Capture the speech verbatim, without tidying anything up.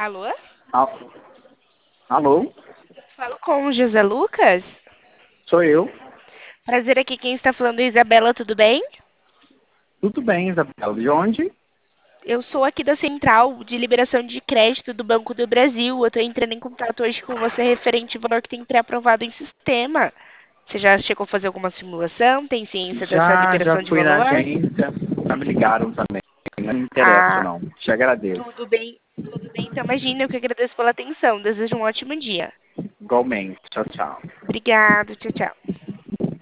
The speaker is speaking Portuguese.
Alô? Al- Alô? Falo com o José Lucas? Sou eu. Prazer aqui, quem está falando é Isabela, tudo bem? Tudo bem, Isabela? De onde? Eu sou aqui da Central de Liberação de Crédito do Banco do Brasil. Eu estou entrando em contato hoje com você referente ao valor que tem pré-aprovado em sistema. Você já chegou a fazer alguma simulação? Tem ciência dessa Já, já liberação de fui na valor? agência, já me ligaram também. Não me interessa, Ah, não. Te agradeço. tudo bem. Tudo bem, então imagina, eu que agradeço pela atenção. Desejo um ótimo dia. Igualmente. Tchau, tchau. Obrigada, tchau, tchau.